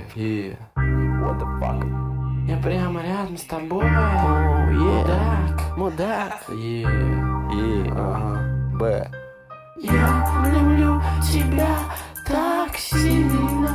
Yeah. What the fuck? Я прямо рядом с тобой. Oh, yeah. Мудак. Мудак. Yeah. И, Ага. Б. Я люблю тебя так сильно.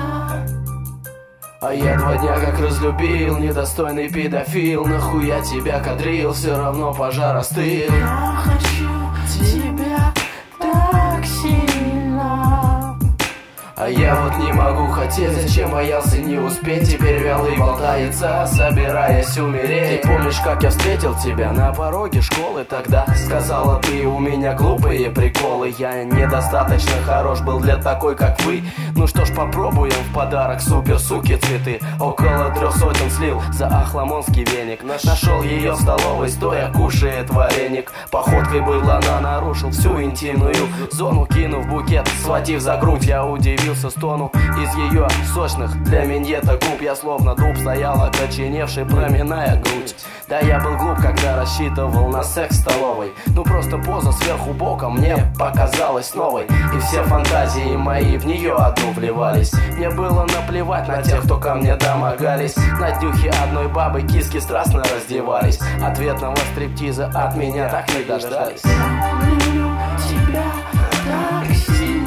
А я 2 дня как разлюбил, недостойный педофил. Нахуя тебя кадрил, все равно пожар остыл. Я хочу тебя так сильно. А я вот не могу хотеть, зачем боялся не успеть. Теперь вялый болтается, собираясь умереть. Ты помнишь, как я встретил тебя на пороге школы тогда? Сказала ты, у меня глупые приколы. Я недостаточно хорош был для такой, как вы. Ну что ж, попробуем в подарок супер суки цветы. Около 300 слил за ахламонский веник. Нашел ее в столовой, стоя кушает вареник. Походкой была она нарушил всю интимную зону. Кинув букет, схватив за грудь, я удивился стону из ее сочных для миньета губ. Я словно дуб стоял, окоченевший, проминая грудь. Да я был глуп, когда рассчитывал на секс в столовой. Ну просто поза сверху боком мне показалась новой. И все фантазии мои в нее одну вливались. Мне было наплевать на тех, кто ко мне домогались. На днюхе одной бабы киски страстно раздевались. Ответного стриптиза от меня так не дождались. Я люблю тебя так сильно.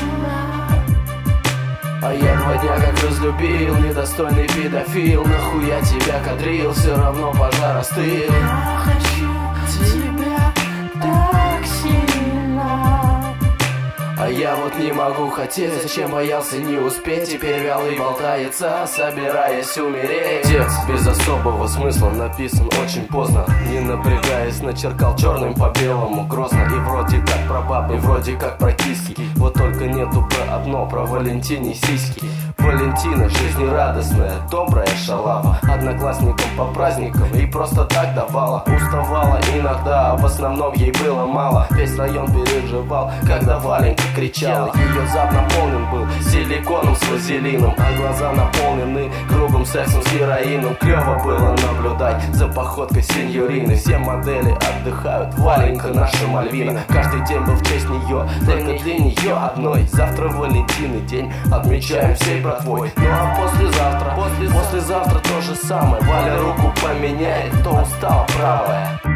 А я 2 дня как разлюбил, недостойный педофил. Нахуя тебя кадрил, все равно пожар остыл. Я хочу тебя так сильно. А я вот не могу хотеть, зачем боялся не успеть. Теперь вялый болтается, собираясь умереть. Текст без особого смысла написан очень поздно. Не напрягаясь, начеркал черным по белому грозно. И вроде как про бабы, вроде как про киски. Вот только нету про одно, про Валентине сиськи. Валентина жизнерадостная, добрая шалава. Одноклассникам по праздникам и просто так давала. Уставала иногда, а в основном ей было мало. Весь район переживал, когда Валенька кричала. Ее зад наполнен был силиконом с вазелином, а глаза наполнены грубым сексом с героином. Клево было наблюдать за походкой сеньорины. Все модели отдыхают, Валенька наша Мальвина. Каждый день был в честь нее, только для нее одной. Завтра Валентины день, отмечаем всей братвой. Ну а послезавтра то же самое. Валя руку поменяет, то устала правая.